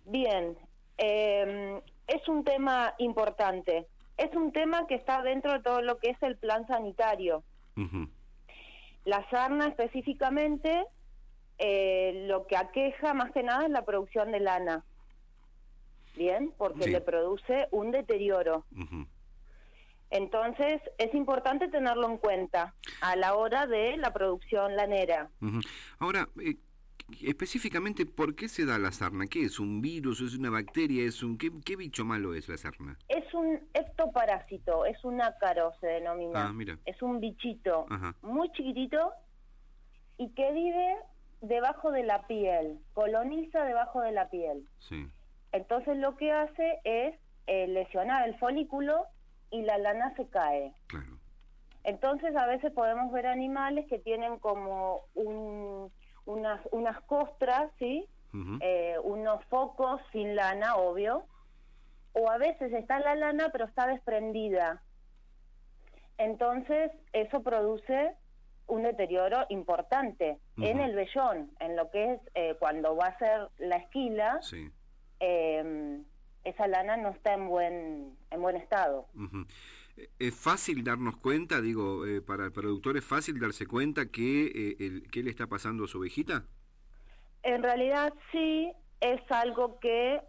Bien, es un tema importante. Es un tema que está dentro de todo lo que es el plan sanitario. Uh-huh. La sarna específicamente, lo que aqueja más que nada es la producción de lana. Bien, porque Sí. le produce un deterioro. Uh-huh. Entonces, es importante tenerlo en cuenta a la hora de la producción lanera. Uh-huh. Ahora, específicamente, ¿por qué se da la sarna? ¿Qué es? ¿Un virus? ¿Es una bacteria? ¿Qué bicho malo es la sarna? Es un ectoparásito, es un ácaro, se denomina. Ah, mira. Es un bichito Ajá. muy chiquitito y que vive debajo de la piel, coloniza debajo de la piel. Sí. Entonces lo que hace es lesionar el folículo y la lana se cae. Claro. Entonces a veces podemos ver animales que tienen como unas costras, ¿sí? Uh-huh. Unos focos sin lana, obvio. O a veces está la lana pero está desprendida. Entonces eso produce un deterioro importante Uh-huh. en el vellón, en lo que es cuando va a ser la esquila. Sí. Esa lana no está en buen estado. Uh-huh. ¿Es fácil darnos cuenta, digo, para el productor es fácil darse cuenta que qué le está pasando a su ovejita? En realidad sí, es algo que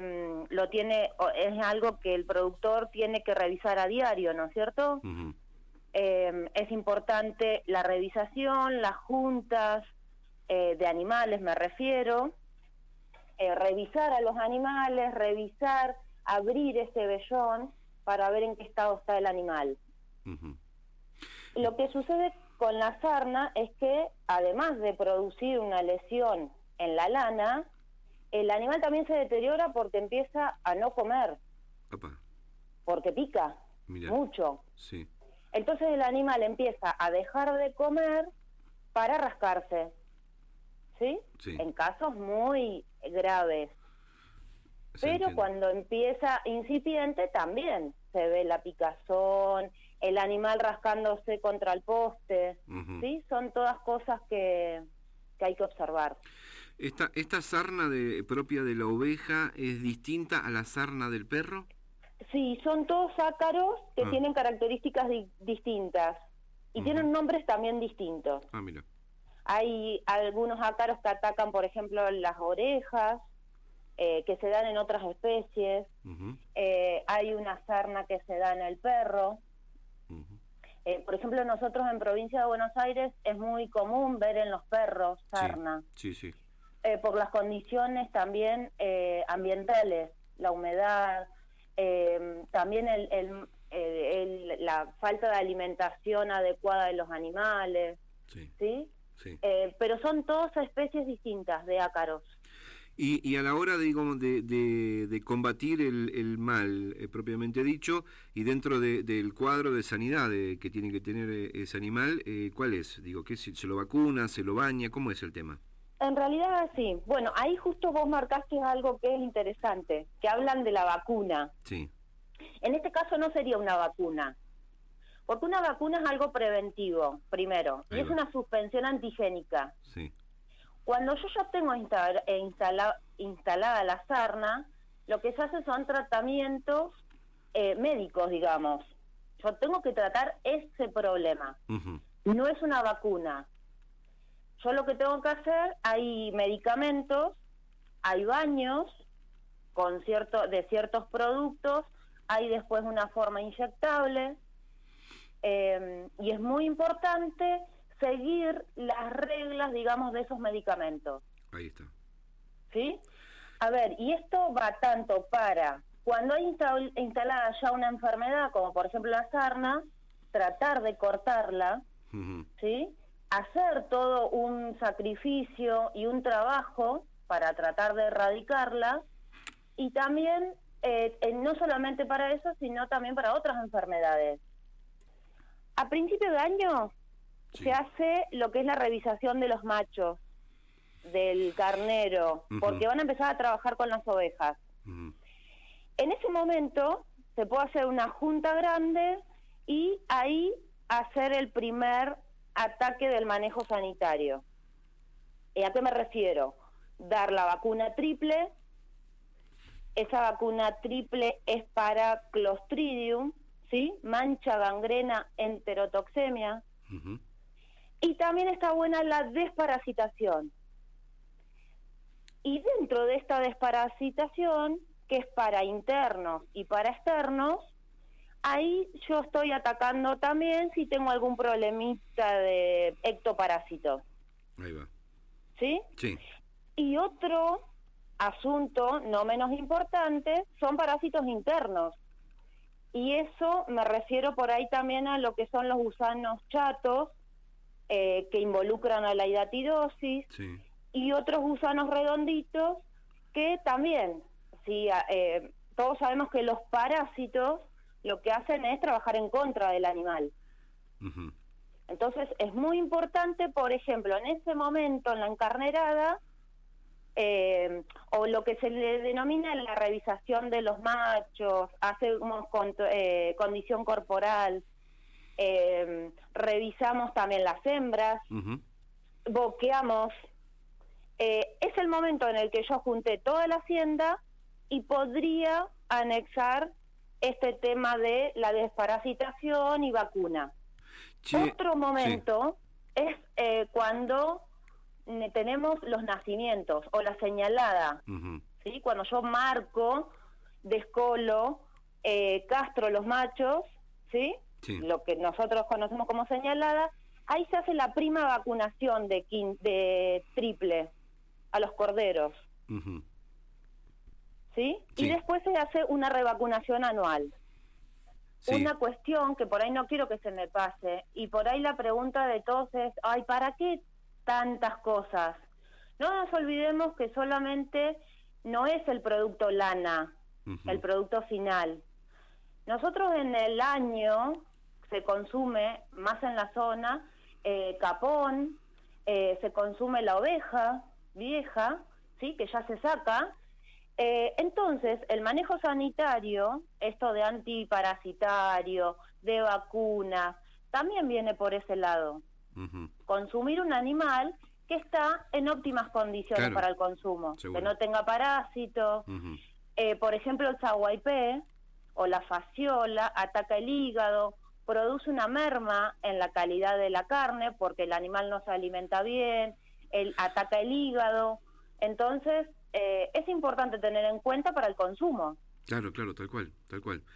es algo que el productor tiene que revisar a diario, ¿no es cierto? Uh-huh. Es importante la revisación, las juntas de animales, me refiero, revisar a los animales, abrir ese vellón para ver en qué estado está el animal. Uh-huh. Lo que sucede con la sarna es que, además de producir una lesión en la lana, el animal también se deteriora porque empieza a no comer. Opa. Porque pica. Mirá. Mucho. Sí. Entonces el animal empieza a dejar de comer para rascarse. ¿Sí? Sí. En casos muy graves. Se Pero entiende. cuando empieza incipiente también se ve la picazón, el animal rascándose contra el poste. Uh-huh. ¿Sí? Son todas cosas que hay que observar. ¿Esta sarna propia de la oveja es distinta a la sarna del perro? Sí, son todos ácaros que tienen características distintas y tienen nombres también distintos. Ah, mira. Hay algunos ácaros que atacan, por ejemplo, las orejas, que se dan en otras especies. Uh-huh. Hay una sarna que se da en el perro. Uh-huh. Por ejemplo, nosotros en Provincia de Buenos Aires es muy común ver en los perros sarna. Sí, sí. Por las condiciones también ambientales, la humedad, también la falta de alimentación adecuada de los animales, Sí. ¿sí? Sí. Pero son todas especies distintas de ácaros. Y a la hora, digamos, de combatir el mal, propiamente dicho, y dentro del cuadro de sanidad que tiene que tener ese animal, ¿cuál es? Digo, ¿qué se lo vacuna, se lo baña? ¿Cómo es el tema? En realidad sí. Bueno, ahí justo vos marcaste algo que es interesante, que hablan de la vacuna. Sí. En este caso no sería una vacuna, porque una vacuna es algo preventivo, primero, y es una suspensión antigénica. Sí. Cuando yo ya tengo instalada la sarna, lo que se hace son tratamientos médicos, digamos. Yo tengo que tratar ese problema. Uh-huh. No es una vacuna. Yo lo que tengo que hacer, hay medicamentos, hay baños de ciertos productos, hay después una forma inyectable, y es muy importante seguir las reglas, digamos, de esos medicamentos. Ahí está. ¿Sí? A ver, y esto va tanto para cuando hay instalada ya una enfermedad, como por ejemplo la sarna, tratar de cortarla, Uh-huh. ¿sí? Hacer todo un sacrificio y un trabajo para tratar de erradicarla, y también no solamente para eso, sino también para otras enfermedades. A principio de año se hace lo que es la revisación de los machos, del carnero, porque van a empezar a trabajar con las ovejas. Uh-huh. En ese momento se puede hacer una junta grande y ahí hacer el primer ataque del manejo sanitario. ¿A qué me refiero? Dar la vacuna triple, Esa vacuna triple es para Clostridium, ¿sí? Mancha, gangrena, enterotoxemia. Ujú. Y también está buena la desparasitación. Y dentro de esta desparasitación, que es para internos y para externos, ahí yo estoy atacando también si tengo algún problemita de ectoparásito. Ahí va. ¿Sí? Sí. Y otro asunto no menos importante son parásitos internos. Y eso me refiero por ahí también a lo que son los gusanos chatos, que involucran a la hidatidosis, Sí. y otros gusanos redonditos que también, sí, todos sabemos que los parásitos lo que hacen es trabajar en contra del animal. Ujú. Entonces es muy importante, por ejemplo, en ese momento en la encarnerada, o lo que se le denomina la revisación de los machos, hacemos condición corporal, revisamos también las hembras, Ujú. boqueamos. Es el momento en el que yo junté toda la hacienda y podría anexar este tema de la desparasitación y vacuna. Che, Otro momento es cuando tenemos los nacimientos o la señalada, Ujú. ¿sí? Cuando yo marco, descolo, castro los machos, ¿sí? Sí. Lo que nosotros conocemos como señalada, ahí se hace la prima vacunación de triple a los corderos, Ujú. ¿sí? Sí. Y después se hace una revacunación anual. Sí. Una cuestión que por ahí no quiero que se me pase, y por ahí la pregunta de todos es, ay, ¿para qué tantas cosas? No nos olvidemos que solamente no es el producto lana, Ujú. el producto final. Nosotros en el año se consume más en la zona capón, se consume la oveja vieja, ¿sí? Que ya se saca. Entonces, el manejo sanitario, esto de antiparasitario, de vacunas, también viene por ese lado. Ujú. Consumir un animal que está en óptimas condiciones Claro. para el consumo, Seguro. que no tenga parásitos. Ujú. Por ejemplo, el zaguaypé o la fasciola ataca el hígado, produce una merma en la calidad de la carne porque el animal no se alimenta bien, ataca el hígado. Entonces, es importante tener en cuenta para el consumo. Claro, claro, tal cual, tal cual.